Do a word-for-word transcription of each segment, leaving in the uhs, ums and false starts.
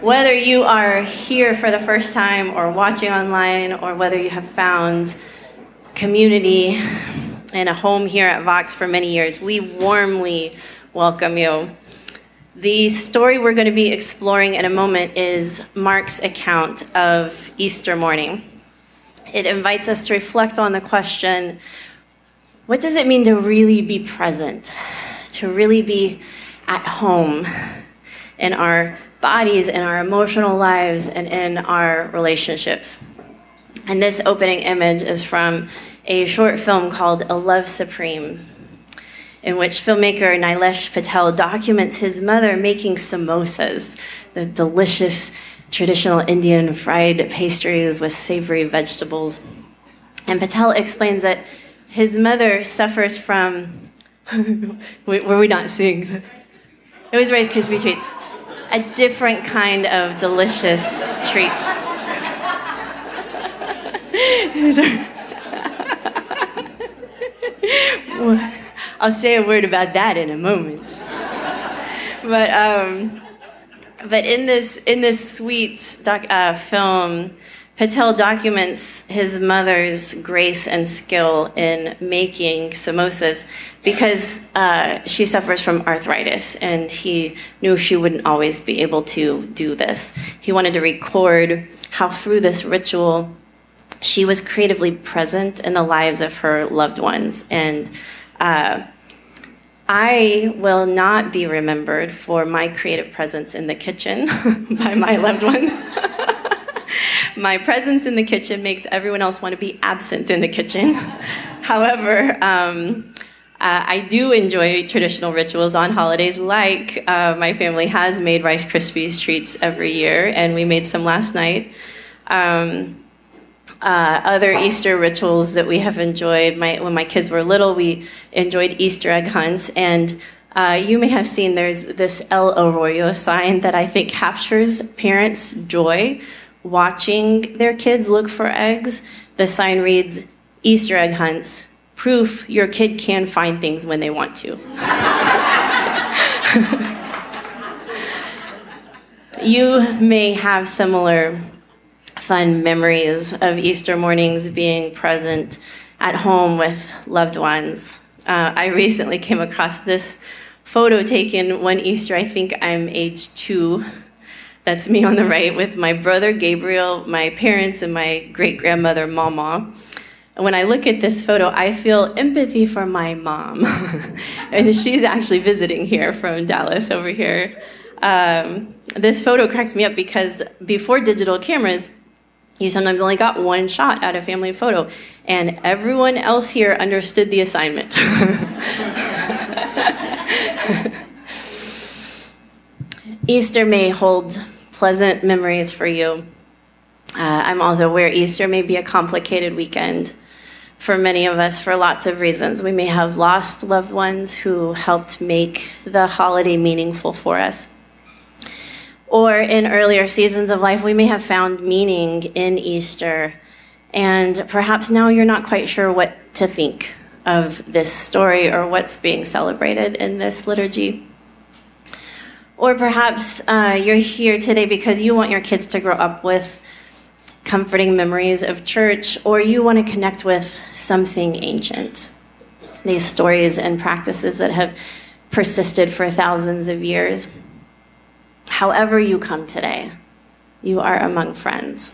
Whether you are here for the first time or watching online, or whether you have found community and a home here at Vox for many years, we warmly welcome you. The story we're going to be exploring in a moment is Mark's account of Easter morning. It invites us to reflect on the question, what does it mean to really be present, to really be at home in our bodies, in our emotional lives, and in our relationships? And this opening image is from a short film called A Love Supreme, in which filmmaker Nilesh Patel documents his mother making samosas, the delicious traditional Indian fried pastries with savory vegetables. And Patel explains that his mother suffers from, were we not seeing? It was Rice Krispie treats. A different kind of delicious treat. I'll say a word about that in a moment. But um, but in this in this sweet doc, uh, film, Patel documents his mother's grace and skill in making samosas because uh, she suffers from arthritis, and he knew she wouldn't always be able to do this. He wanted to record how through this ritual she was creatively present in the lives of her loved ones. And uh, I will not be remembered for my creative presence in the kitchen by my loved ones. My presence in the kitchen makes everyone else want to be absent in the kitchen. However, um, uh, I do enjoy traditional rituals on holidays, like uh, my family has made Rice Krispies treats every year, and we made some last night. Um, uh, other Easter rituals that we have enjoyed, my, when my kids were little, we enjoyed Easter egg hunts, and uh, you may have seen there's this El Arroyo sign that I think captures parents' joy watching their kids look for eggs. The sign reads, "Easter egg hunts, proof your kid can find things when they want to." You may have similar fun memories of Easter mornings being present at home with loved ones. Uh, I recently came across this photo taken one Easter. I think I'm age two. That's me on the right with my brother Gabriel, my parents, and my great-grandmother Mama. And when I look at this photo, I feel empathy for my mom. And she's actually visiting here from Dallas over here. Um, this photo cracks me up because before digital cameras, you sometimes only got one shot at a family photo, and everyone else here understood the assignment. Easter may hold pleasant memories for you. Uh, I'm also aware Easter may be a complicated weekend for many of us for lots of reasons. We may have lost loved ones who helped make the holiday meaningful for us. Or in earlier seasons of life, we may have found meaning in Easter, and perhaps now you're not quite sure what to think of this story or what's being celebrated in this liturgy. Or perhaps uh, you're here today because you want your kids to grow up with comforting memories of church, or you want to connect with something ancient. These stories and practices that have persisted for thousands of years. However you come today, you are among friends.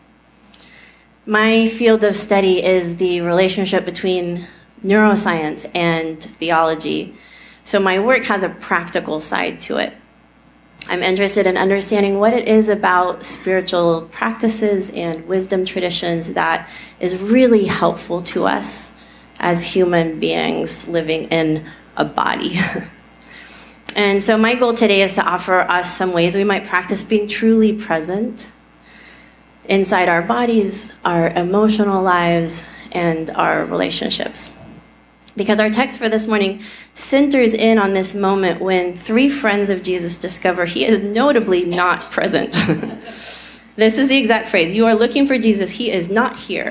My field of study is the relationship between neuroscience and theology, so my work has a practical side to it. I'm interested in understanding what it is about spiritual practices and wisdom traditions that is really helpful to us as human beings living in a body. And so my goal today is to offer us some ways we might practice being truly present inside our bodies, our emotional lives, and our relationships. Because our text for this morning centers in on this moment when three friends of Jesus discover he is notably not present. This is the exact phrase. You are looking for Jesus. He is not here.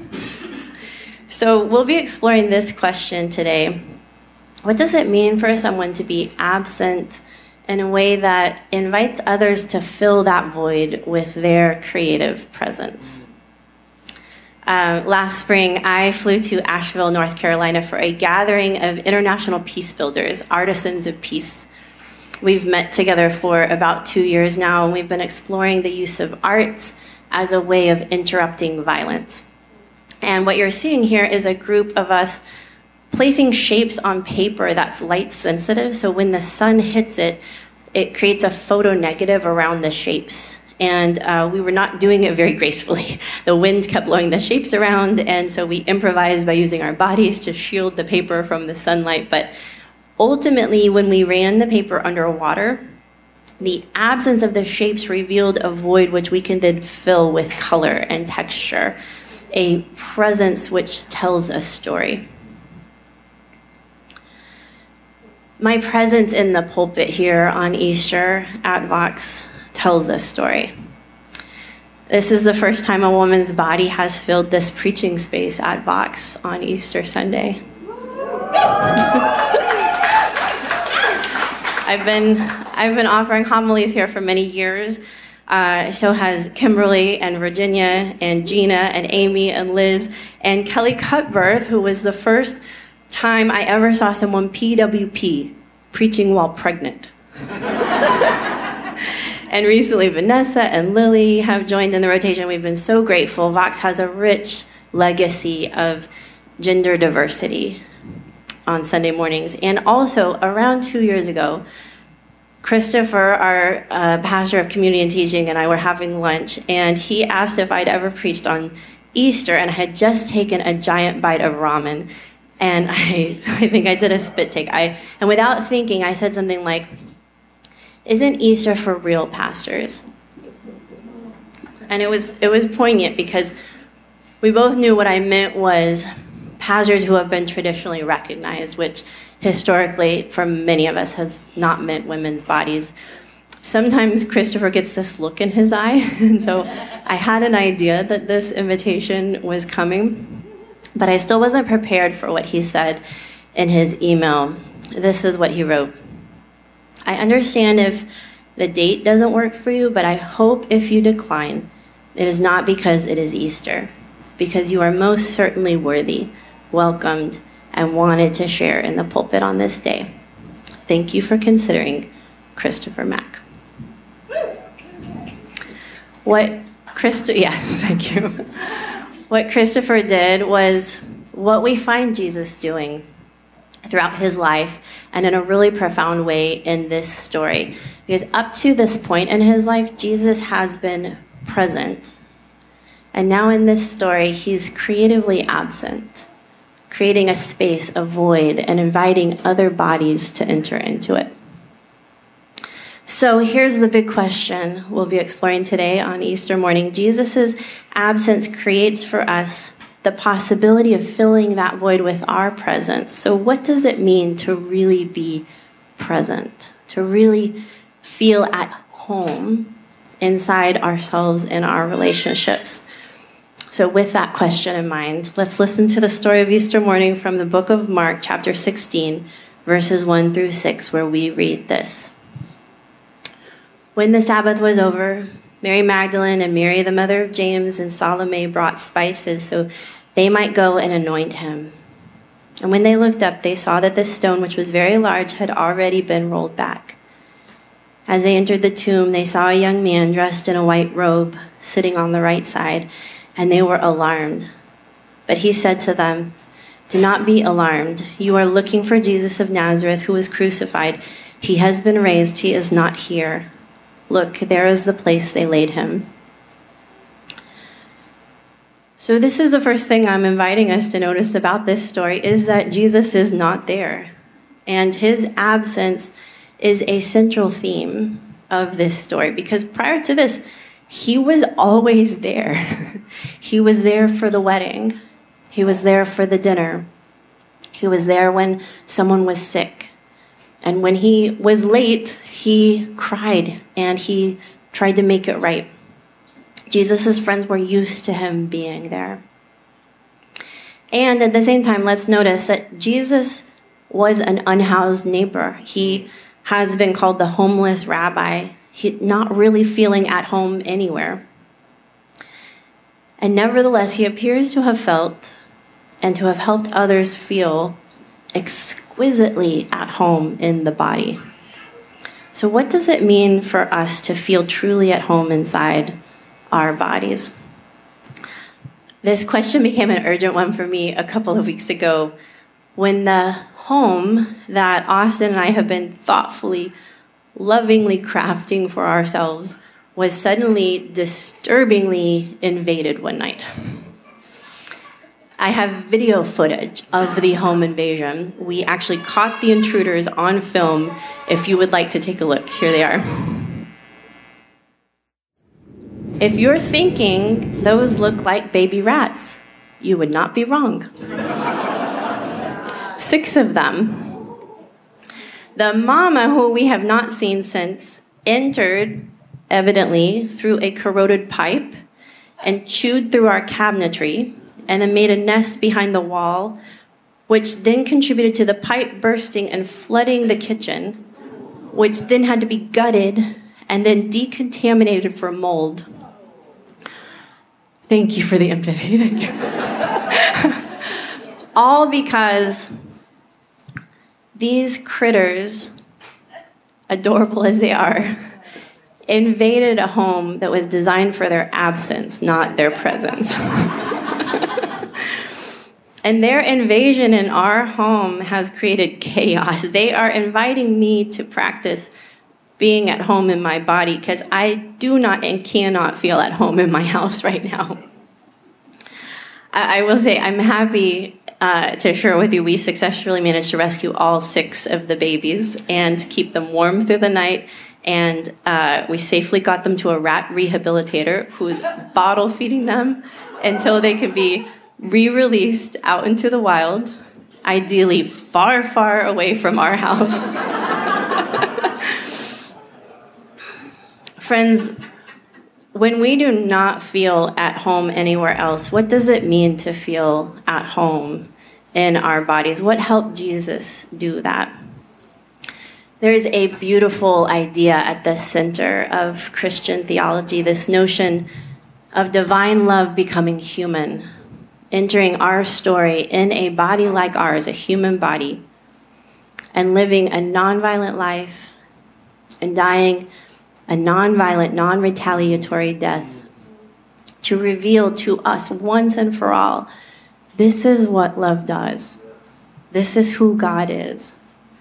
So we'll be exploring this question today. What does it mean for someone to be absent in a way that invites others to fill that void with their creative presence. Uh, last spring, I flew to Asheville, North Carolina for a gathering of international peace builders, artisans of peace. We've met together for about two years now, and we've been exploring the use of art as a way of interrupting violence. And what you're seeing here is a group of us placing shapes on paper that's light sensitive, so when the sun hits it, it creates a photo negative around the shapes. And uh, we were not doing it very gracefully. The wind kept blowing the shapes around, and so we improvised by using our bodies to shield the paper from the sunlight. But ultimately, when we ran the paper underwater, the absence of the shapes revealed a void which we can then fill with color and texture, a presence which tells a story. My presence in the pulpit here on Easter at Vox tells a story. This is the first time a woman's body has filled this preaching space at Vox on Easter Sunday. I've been, I've been offering homilies here for many years. Uh, so has Kimberly and Virginia and Gina and Amy and Liz and Kelly Cutbirth, who was the first time I ever saw someone P W P, preaching while pregnant. And recently Vanessa and Lily have joined in the rotation. We've been so grateful. Vox has a rich legacy of gender diversity on Sunday mornings. And also, around two years ago, Christopher, our uh, pastor of community and teaching, and I were having lunch, and he asked if I'd ever preached on Easter, and I had just taken a giant bite of ramen, and I, I think I did a spit take. I, and without thinking, I said something like, "Isn't Easter for real pastors?" And it was, it was poignant because we both knew what I meant was pastors who have been traditionally recognized, which historically, for many of us, has not meant women's bodies. Sometimes Christopher gets this look in his eye, and so I had an idea that this invitation was coming, but I still wasn't prepared for what he said in his email. This is what he wrote. "I understand if the date doesn't work for you, but I hope if you decline, it is not because it is Easter, because you are most certainly worthy, welcomed, and wanted to share in the pulpit on this day. Thank you for considering, Christopher Mack." What Christ- yeah, thank you. What Christopher did was what we find Jesus doing throughout his life and in a really profound way in this story. Because up to this point in his life, Jesus has been present. And now in this story, he's creatively absent, creating a space, a void, and inviting other bodies to enter into it. So here's the big question we'll be exploring today on Easter morning. Jesus' absence creates for us the possibility of filling that void with our presence. So what does it mean to really be present, to really feel at home inside ourselves and our relationships? So with that question in mind, let's listen to the story of Easter morning from the book of Mark, chapter sixteen, verses one through six, where we read this. When the Sabbath was over, Mary Magdalene and Mary, the mother of James, and Salome brought spices so they might go and anoint him. And when they looked up, they saw that the stone, which was very large, had already been rolled back. As they entered the tomb, they saw a young man dressed in a white robe sitting on the right side, and they were alarmed. But he said to them, "Do not be alarmed. You are looking for Jesus of Nazareth, who was crucified. He has been raised. He is not here. Look, there is the place they laid him." So this is the first thing I'm inviting us to notice about this story, is that Jesus is not there. And his absence is a central theme of this story, because prior to this, he was always there. He was there for the wedding. He was there for the dinner. He was there when someone was sick. And when he was late, he cried and he tried to make it right. Jesus' friends were used to him being there. And at the same time, let's notice that Jesus was an unhoused neighbor. He has been called the homeless rabbi, he, not really feeling at home anywhere. And nevertheless, he appears to have felt and to have helped others feel exquisitely at home in the body. So what does it mean for us to feel truly at home inside our bodies? This question became an urgent one for me a couple of weeks ago when the home that Austin and I have been thoughtfully, lovingly crafting for ourselves was suddenly disturbingly invaded one night. I have video footage of the home invasion. We actually caught the intruders on film. If you would like to take a look, here they are. If you're thinking those look like baby rats, you would not be wrong. Six of them. The mama, who we have not seen since, entered, evidently, through a corroded pipe and chewed through our cabinetry and then made a nest behind the wall, which then contributed to the pipe bursting and flooding the kitchen, which then had to be gutted and then decontaminated for mold. Thank you for the empathy. All because these critters, adorable as they are, invaded a home that was designed for their absence, not their presence. And their invasion in our home has created chaos. They are inviting me to practice being at home in my body because I do not and cannot feel at home in my house right now. I will say I'm happy uh, to share with you we successfully managed to rescue all six of the babies and keep them warm through the night. And uh, we safely got them to a rat rehabilitator who is bottle feeding them until they could be re-released out into the wild, ideally far, far away from our house. Friends, when we do not feel at home anywhere else, what does it mean to feel at home in our bodies? What helped Jesus do that? There is a beautiful idea at the center of Christian theology, this notion of divine love becoming human, entering our story in a body like ours, a human body, and living a nonviolent life and dying a nonviolent, non-retaliatory death to reveal to us once and for all, this is what love does. This is who God is.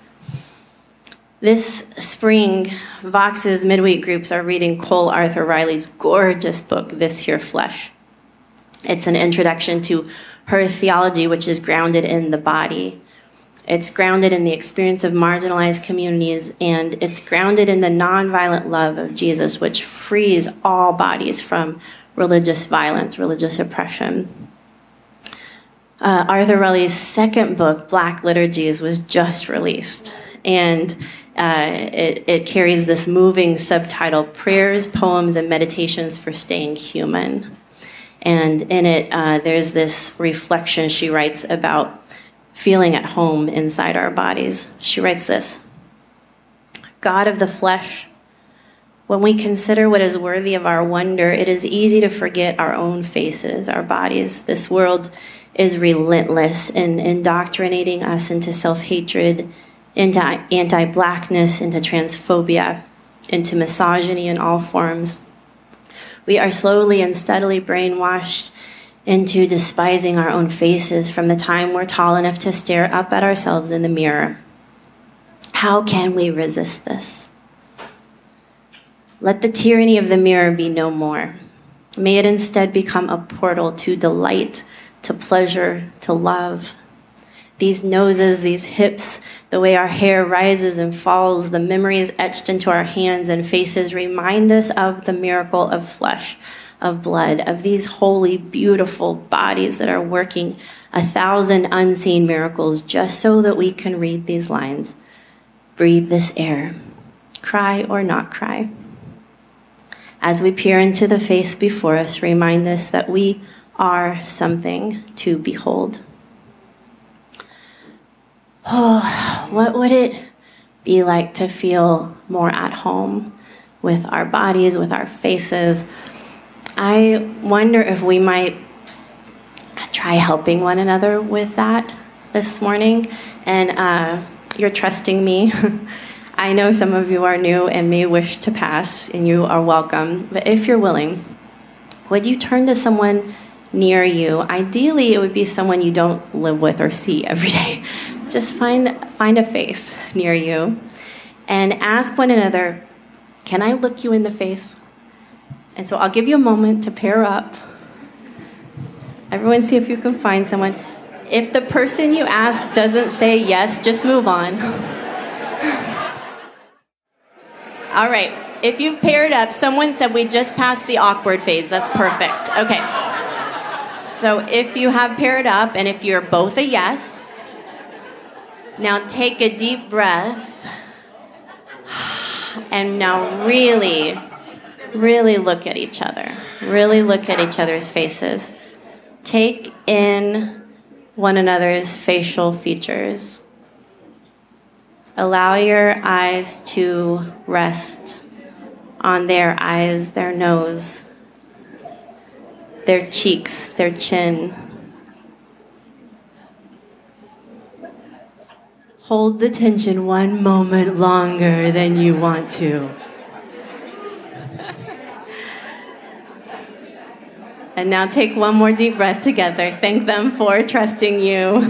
This spring, Vox's midweek groups are reading Cole Arthur Riley's gorgeous book, This Here Flesh. It's an introduction to her theology, which is grounded in the body. It's grounded in the experience of marginalized communities, and it's grounded in the nonviolent love of Jesus, which frees all bodies from religious violence, religious oppression. Uh, Arthur Riley's second book, Black Liturgies, was just released, and uh, it, it carries this moving subtitle, Prayers, Poems, and Meditations for Staying Human. And in it, uh, there's this reflection she writes about feeling at home inside our bodies. She writes this: God of the flesh, when we consider what is worthy of our wonder, it is easy to forget our own faces, our bodies. This world is relentless in indoctrinating us into self-hatred, into anti-blackness, into transphobia, into misogyny in all forms. We are slowly and steadily brainwashed into despising our own faces from the time we're tall enough to stare up at ourselves in the mirror. How can we resist this? Let the tyranny of the mirror be no more. May it instead become a portal to delight, to pleasure, to love. These noses, these hips, the way our hair rises and falls, the memories etched into our hands and faces remind us of the miracle of flesh, of blood, of these holy, beautiful bodies that are working a thousand unseen miracles just so that we can read these lines. Breathe this air, cry or not cry. As we peer into the face before us, remind us that we are something to behold. Oh, what would it be like to feel more at home with our bodies, with our faces. I wonder if we might try helping one another with that this morning. And uh, you're trusting me. I know some of you are new and may wish to pass, and you are welcome. But if you're willing, would you turn to someone near you? Ideally, it would be someone you don't live with or see every day. Just find, find a face near you and ask one another, can I look you in the face? And so I'll give you a moment to pair up. Everyone see if you can find someone. If the person you ask doesn't say yes, just move on. All right, if you've paired up, someone said we just passed the awkward phase. That's perfect. Okay. So if you have paired up, and if you're both a yes, now take a deep breath. And now really, really look at each other. Really look at each other's faces. Take in one another's facial features. Allow your eyes to rest on their eyes, their nose, their cheeks, their chin. Hold the tension one moment longer than you want to. And now take one more deep breath together. Thank them for trusting you.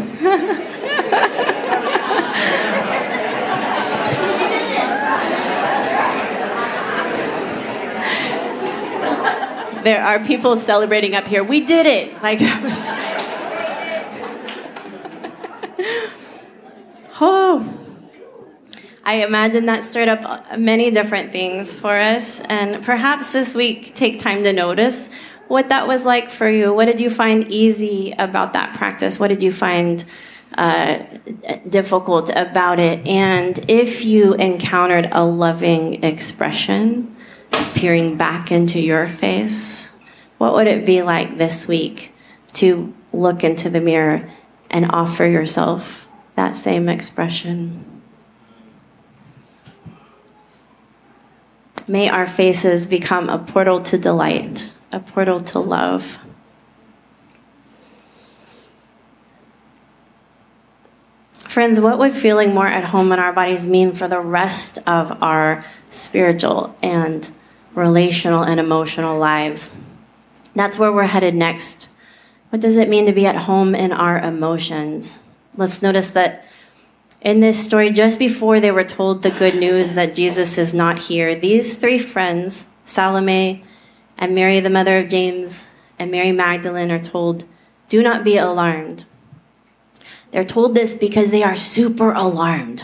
There are people celebrating up here. We did it! Like, oh. I imagine that stirred up many different things for us. And perhaps this week, take time to notice what that was like for you. What did you find easy about that practice? What did you find uh, difficult about it? And if you encountered a loving expression peering back into your face, what would it be like this week to look into the mirror and offer yourself that same expression? May our faces become a portal to delight, a portal to love. Friends, what would feeling more at home in our bodies mean for the rest of our spiritual and relational and emotional lives? That's where we're headed next. What does it mean to be at home in our emotions? Let's notice that in this story, just before they were told the good news that Jesus is not here, these three friends, Salome and Mary, the mother of James, and Mary Magdalene, are told, do not be alarmed. They're told this because they are super alarmed.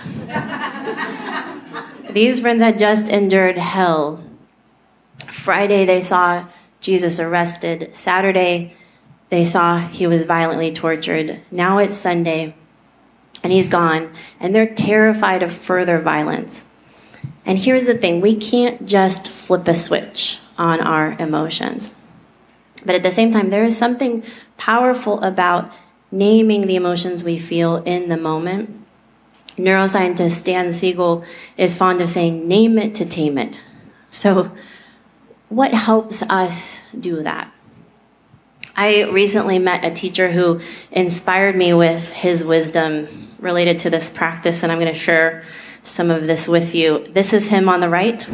These friends had just endured hell. Friday, they saw Jesus arrested. Saturday, they saw he was violently tortured. Now it's Sunday, and he's gone, and they're terrified of further violence. And here's the thing, we can't just flip a switch on our emotions. But at the same time, there is something powerful about naming the emotions we feel in the moment. Neuroscientist Dan Siegel is fond of saying, name it to tame it. So what helps us do that? I recently met a teacher who inspired me with his wisdom related to this practice, and I'm going to share some of this with you. This is him on the right.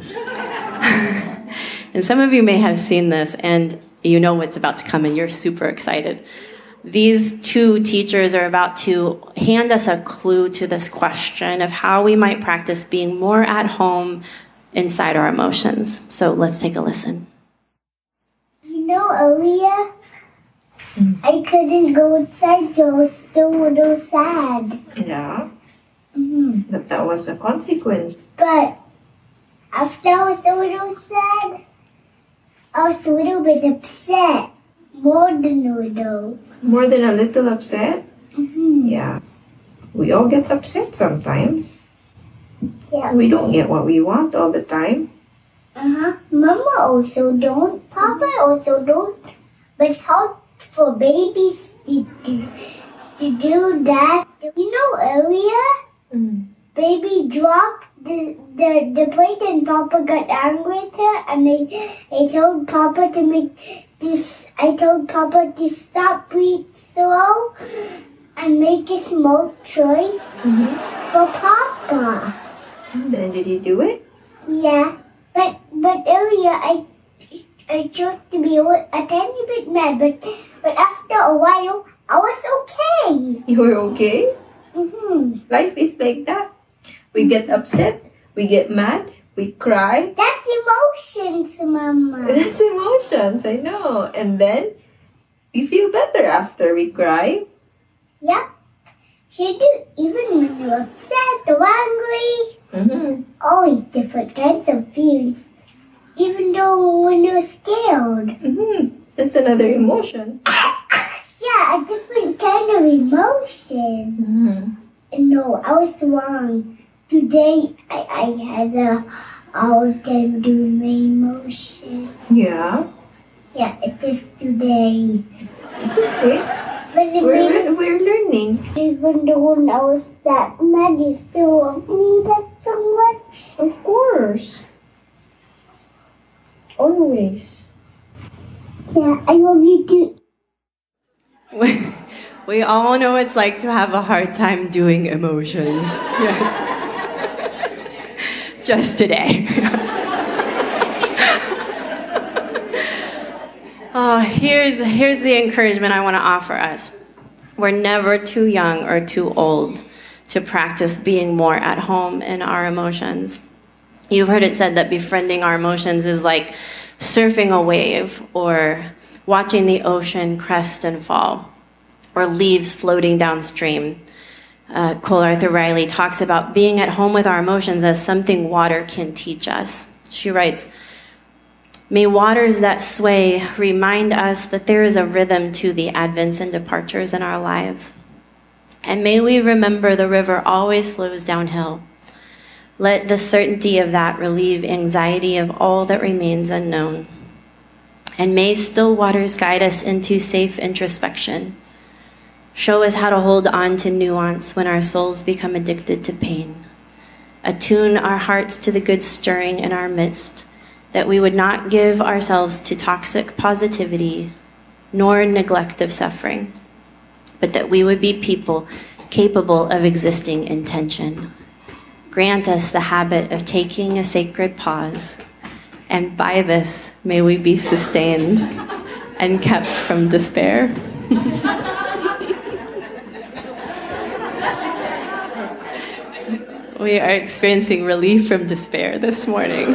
And some of you may have seen this, and you know what's about to come, and you're super excited. These two teachers are about to hand us a clue to this question of how we might practice being more at home inside our emotions. So let's take a listen. You know, earlier, I couldn't go outside, so I was still a little sad. Yeah, Mm-hmm. but that was a consequence. But after I was a little sad, I was a little bit upset. More than a little. More than a little upset? Mm-hmm. Yeah. We all get upset sometimes. Yeah. We don't get what we want all the time. Uh-huh. Mama also don't. Papa also don't. But it's hard for babies to do, to do that. You know, earlier, Mm. baby dropped the, the, the plate and Papa got angry with her and I, I told Papa to make this, I told Papa to stop breathe slow and make a small choice Mm-hmm. for Papa. And then did he do it? Yeah, but but earlier I I chose to be a, a tiny bit mad, but but after a while I was okay. You were okay? Mm-hmm. Life is like that. We get upset, we get mad, we cry. That's emotions, Mama. That's emotions, I know. And then we feel better after we cry. Yep. She do even when you're upset or angry. Mm-hmm. Always different kinds of feelings. Even though when you're scared. Mm-hmm. That's another emotion. Yeah, a different kind of emotion. Mm-hmm. No, I was wrong. Today I, I had a all time doing my emotions. Yeah, Yeah, it is today. it's okay. But it We're, means we're learning. even though when I was that mad, you still love me that so much. Of course. Always. Yeah, I love you too. We, we all know what it's like to have a hard time doing emotions. Yes. Just today. Oh, here's, here's the encouragement I want to offer us. We're never too young or too old to practice being more at home in our emotions. You've heard it said that befriending our emotions is like surfing a wave or watching the ocean crest and fall or leaves floating downstream. Uh, Cole Arthur Riley talks about being at home with our emotions as something water can teach us. She writes, "May waters that sway remind us that there is a rhythm to the advents and departures in our lives. And may we remember the river always flows downhill. Let the certainty of that relieve anxiety of all that remains unknown. And may still waters guide us into safe introspection. Show us how to hold on to nuance when our souls become addicted to pain. Attune our hearts to the good stirring in our midst, that we would not give ourselves to toxic positivity nor neglect of suffering, but that we would be people capable of existing in tension. Grant us the habit of taking a sacred pause, and by this may we be sustained and kept from despair." We are experiencing relief from despair this morning.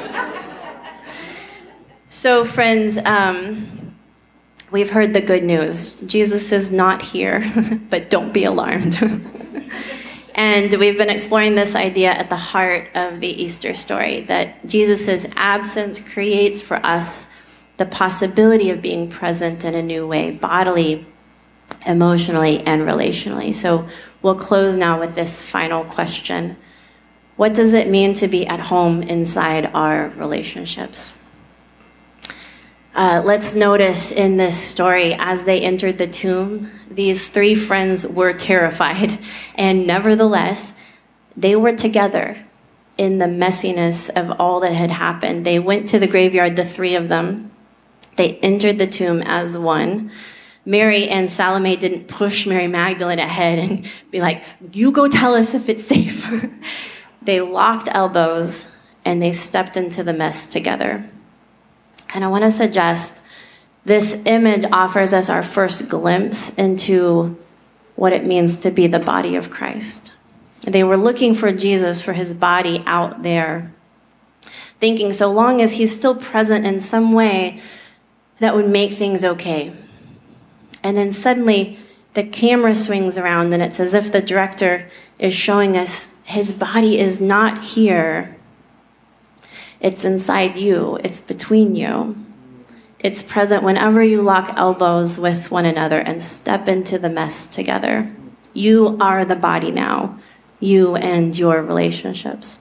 So, friends, um, we've heard the good news. Jesus is not here, but don't be alarmed. And we've been exploring this idea at the heart of the Easter story, that Jesus' absence creates for us the possibility of being present in a new way, bodily, emotionally, and relationally. So we'll close now with this final question. What does it mean to be at home inside our relationships? Uh, let's notice in this story, as they entered the tomb, these three friends were terrified. And nevertheless, they were together in the messiness of all that had happened. They went to the graveyard, the three of them. They entered the tomb as one. Mary and Salome didn't push Mary Magdalene ahead and be like, you go tell us if it's safe. They locked elbows and they stepped into the mess together. And I want to suggest this image offers us our first glimpse into what it means to be the body of Christ. They were looking for Jesus, for his body out there, thinking so long as he's still present in some way, that would make things okay. And then suddenly the camera swings around and it's as if the director is showing us his body is not here. It's inside you. It's between you. It's present whenever you lock elbows with one another and step into the mess together. You are the body now, you and your relationships.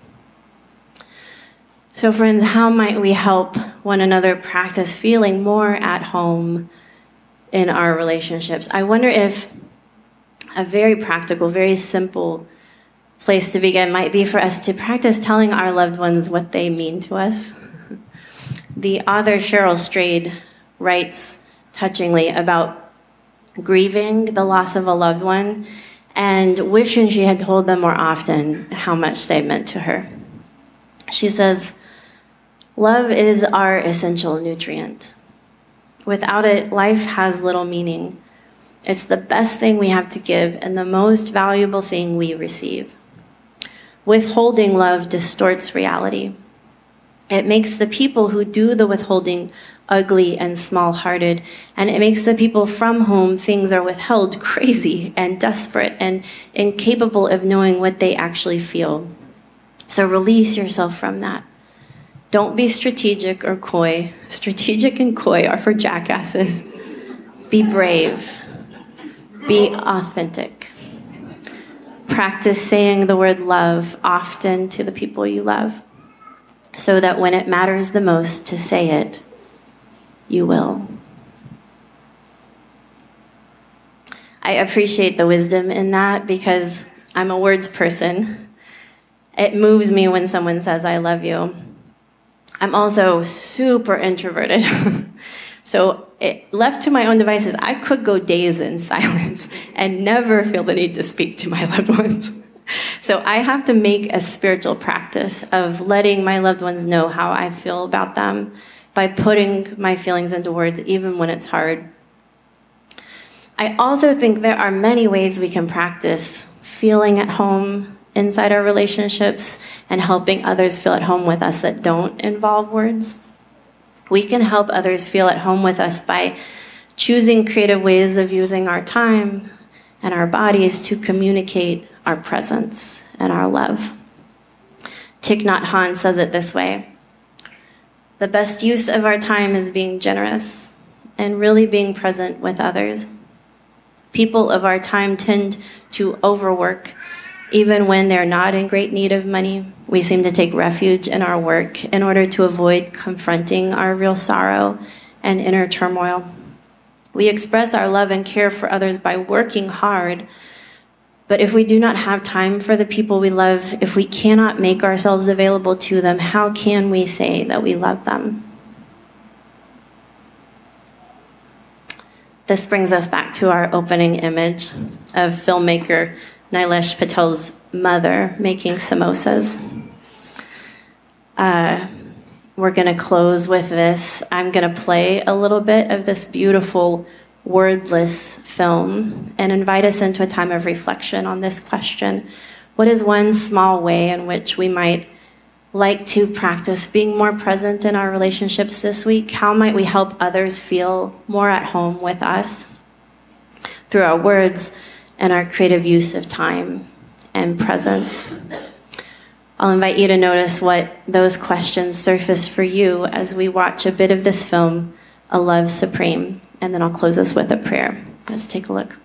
So friends, how might we help one another practice feeling more at home in our relationships? I wonder if a very practical, very simple place to begin might be for us to practice telling our loved ones what they mean to us. The author Cheryl Strayed writes touchingly about grieving the loss of a loved one and wishing she had told them more often how much they meant to her. She says, "Love is our essential nutrient. Without it, life has little meaning. It's the best thing we have to give and the most valuable thing we receive. Withholding love distorts reality. It makes the people who do the withholding ugly and small-hearted, and it makes the people from whom things are withheld crazy and desperate and incapable of knowing what they actually feel. So release yourself from that. Don't be strategic or coy. Strategic and coy are for jackasses. Be brave. Be authentic. Practice saying the word love often to the people you love, so that when it matters the most to say it, you will." I appreciate the wisdom in that because I'm a words person. It moves me when someone says, "I love you." I'm also super introverted. So it, left to my own devices, I could go days in silence and never feel the need to speak to my loved ones. So I have to make a spiritual practice of letting my loved ones know how I feel about them by putting my feelings into words, even when it's hard. I also think there are many ways we can practice feeling at home inside our relationships and helping others feel at home with us that don't involve words. We can help others feel at home with us by choosing creative ways of using our time and our bodies to communicate our presence and our love. Thich Nhat Hanh says it this way: "The best use of our time is being generous and really being present with others. People of our time tend to overwork. Even when they're not in great need of money, we seem to take refuge in our work in order to avoid confronting our real sorrow and inner turmoil. We express our love and care for others by working hard, but if we do not have time for the people we love, if we cannot make ourselves available to them, how can we say that we love them?" This brings us back to our opening image of filmmaker Nilesh Patel's mother making samosas. Uh, we're going to close with this. I'm going to play a little bit of this beautiful wordless film and invite us into a time of reflection on this question. What is one small way in which we might like to practice being more present in our relationships this week? How might we help others feel more at home with us through our words and our creative use of time and presence? I'll invite you to notice what those questions surface for you as we watch a bit of this film, A Love Supreme, and then I'll close us with a prayer. Let's take a look.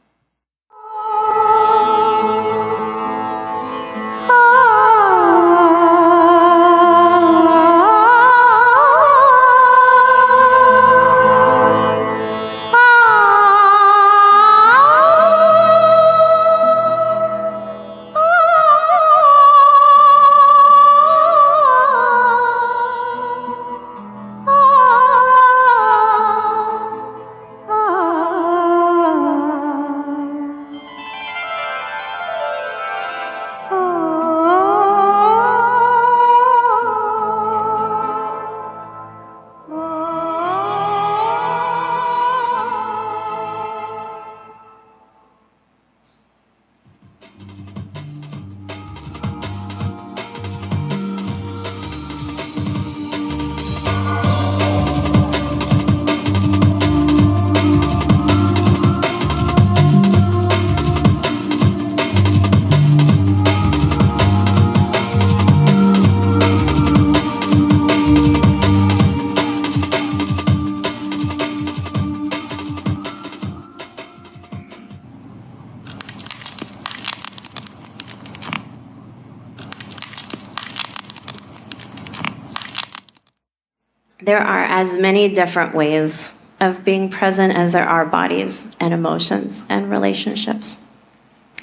There are as many different ways of being present as there are bodies and emotions and relationships.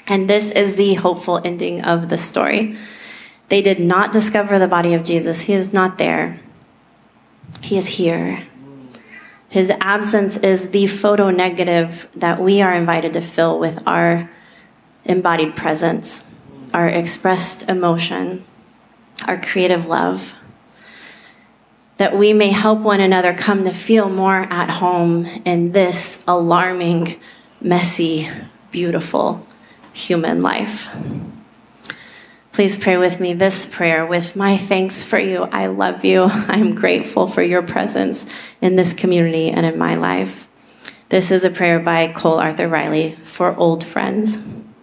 And this is the hopeful ending of the story. They did not discover the body of Jesus. He is not there. He is here. His absence is the photo negative that we are invited to fill with our embodied presence, our expressed emotion, our creative love, that we may help one another come to feel more at home in this alarming, messy, beautiful human life. Please pray with me this prayer with my thanks for you. I love you. I'm grateful for your presence in this community and in my life. This is a prayer by Cole Arthur Riley for old friends.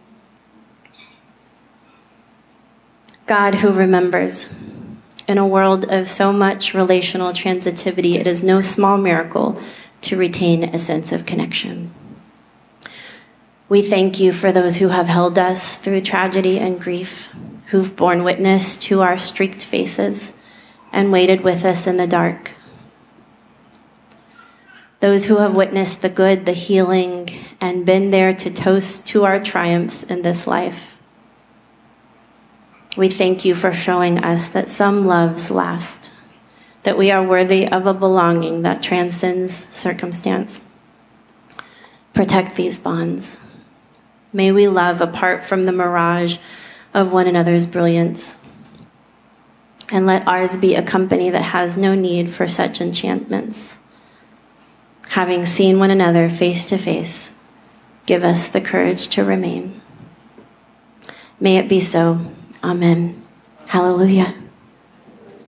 God who remembers. In a world of so much relational transitivity, it is no small miracle to retain a sense of connection. We thank you for those who have held us through tragedy and grief, who've borne witness to our streaked faces and waited with us in the dark. Those who have witnessed the good, the healing, and been there to toast to our triumphs in this life. We thank you for showing us that some loves last, that we are worthy of a belonging that transcends circumstance. Protect these bonds. May we love apart from the mirage of one another's brilliance. And let ours be a company that has no need for such enchantments. Having seen one another face to face, give us the courage to remain. May it be so. Amen. Hallelujah.